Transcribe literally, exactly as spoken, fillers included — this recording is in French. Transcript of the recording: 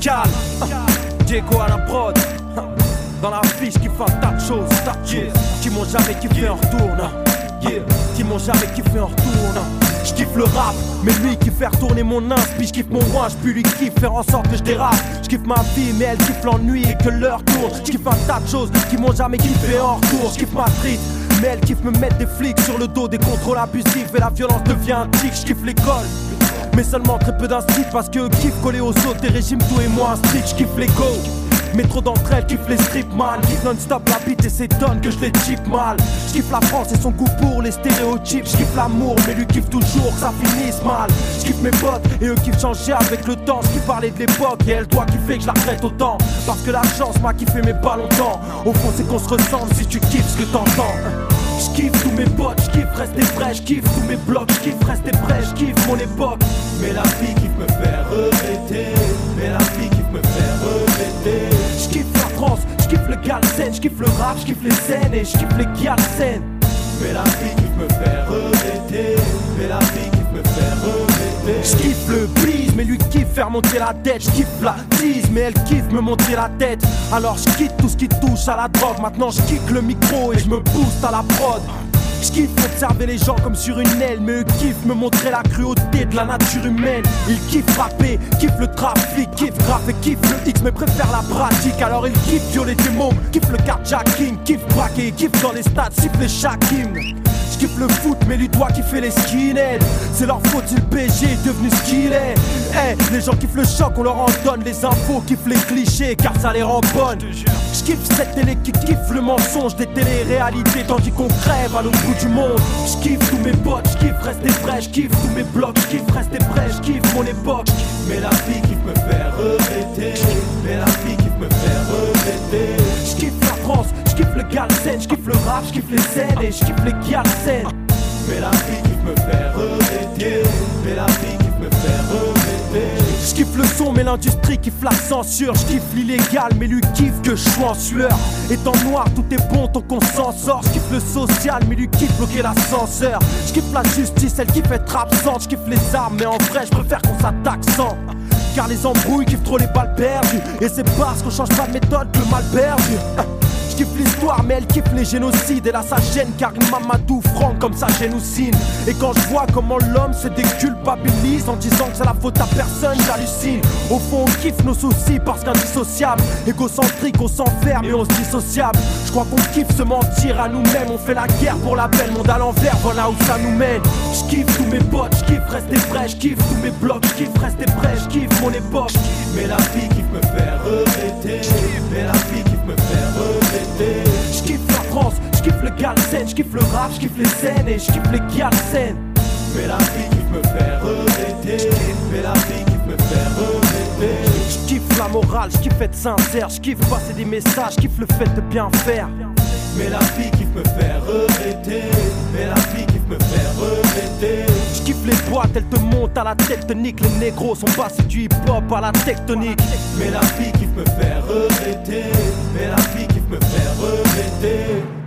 calme. Diego à la prod. Dans la vie, je kiffe un tas de choses, tas de choses qui m'ont jamais kiffé en retour, non. Yeah, qui m'ont jamais kiffé en retour, non. J'kiffe le rap, mais lui qui fait retourner mon inspi. J'kiffe mon roi, j'pue lui kiffe faire en sorte que je dérape. J'kiffe ma vie, mais elle kiffe l'ennui et que l'heure tourne. J'kiffe un tas de choses qui m'ont jamais kiffé en retour. J'kiffe ma street, mais elle kiffe me mettre des flics sur le dos, des contrôles abusifs et la violence devient un tic. J'kiffe l'école, mais seulement très peu d'instits parce que kiffe coller aux autres, des régimes tout et moins strict. J'kiffe l'ego, mais trop d'entre elles kiffent les strip man. Kiffent non-stop la beat et s'étonne que je les chip mal. J'kiffe la France et son goût pour les stéréotypes. J'kiffe l'amour mais lui kiffe toujours que ça finisse mal. J'kiffe mes potes et eux kiffent changer avec le temps. J'kiffe parler de l'époque et elle doit kiffer que je la regrette autant. Parce que la chance m'a kiffé mais pas longtemps. Au fond c'est qu'on se ressemble si tu kiffes ce que t'entends. J'kiffe tous mes potes, j'kiffe rester frais, j'kiffe tous mes blocs, j'kiffe rester prêt, j'kiffe mon époque. Mais la vie kiffe me faire regretter, mais la vie kiffe me faire regretter. J'kiffe la France, j'kiffe le galsen, j'kiffe le rap, j'kiffe les scènes et j'kiffe les galsen. Mais la vie kiffe me faire regretter, mais la vie kiffe me faire regretter. J'kiffe le bise, mais lui kiffe faire monter la tête. J'kiffe la tease, mais elle kiffe me monter la tête. Alors j'quitte tout ce qui touche à la drogue. Maintenant j'kick le micro et j'me booste à la prod. J'kiffe observer les gens comme sur une aile, mais eux kiffent me montrer la cruauté de la nature humaine. Ils kiffent rapper, kiffent le trafic, kiffent grave et kiffent le X, mais préfèrent la pratique. Alors ils kiffent violer des mômes, kiffent le carjacking, kiffent braquer, kiffent dans les stades, siffler chaque hymne. J'kiffe le foot, mais lui doit kiffer les skinheads. C'est leur faute si le P S G est devenu ce qu'il est. Eh, hey, les gens kiffent le choc, on leur en donne les infos, kiffent les clichés, car ça les rend bonnes. J'kiffe cette télé qui kiffe le mensonge des télé-réalités, tandis qu'on crève à l'autre bout du monde. J'kiffe tous mes potes, j'kiffe rester frais, j'kiffe tous mes blocs, j'kiffe rester prêt, j'kiffe mon époque. Mais la vie kiffe me faire regretter, mais la vie kiffe me faire regretter. J'kiffe la France, j'kiffe le galsen, j'kiffe le rap, j'kiffe les scènes et j'kiffe les galsen. Mais la vie kiffe me faire regretter, mais la vie kiffe me faire regretter. J'kiffe le son mais l'industrie kiffe la censure. J'kiffe l'illégal mais lui kiffe que je sois en sueur. Étant noir tout est bon tant qu'on s'en sort. J'kiffe le social mais lui kiffe bloquer l'ascenseur. J'kiffe la justice, elle kiffe être absente. J'kiffe les armes mais en vrai j'préfère qu'on s'attaque sans. Car les embrouilles kiffent trop les balles perdues. Et c'est parce qu'on change pas de méthode que le mal perdu. J'kiffe l'histoire mais elle kiffe les génocides. Et là ça gêne car une Mamadou franc comme ça génocide. Et quand je vois comment l'homme se déculpabilise en disant que c'est la faute à personne, j'hallucine. Au fond on kiffe nos soucis parce qu'indissociable. Égocentrique on s'enferme et on se dissociable. Je crois qu'on kiffe se mentir à nous-mêmes. On fait la guerre pour la belle, monde à l'envers, voilà où ça nous mène. J'kiffe tous mes potes, j'kiffe rester frais, j'kiffe tous mes blocs, j'kiffe rester prêt, j'kiffe mon époque. Mais la vie kiffe me faire regretter, mais la vie kiffe me faire regretter. J'kiffe la France, j'kiffe le galsen, j'kiffe le rap, j'kiffe les scènes et j'kiffe les galsen. Mais la vie kiffe me faire regretter, mais la vie kiffe me faire regretter. J'kiffe la morale, j'kiffe être sincère, j'kiffe passer des messages, j'kiffe le fait de bien faire. Mais la vie kiffe me faire regretter, mais la vie kiffe me faire regretter. J'kiffe les boîtes, elles te montent à la tectonique. Les négros sont passés du hip-hop à la tectonique. Mais la vie kiffe me faire regretter, mais la vie kiffe me faire regretter.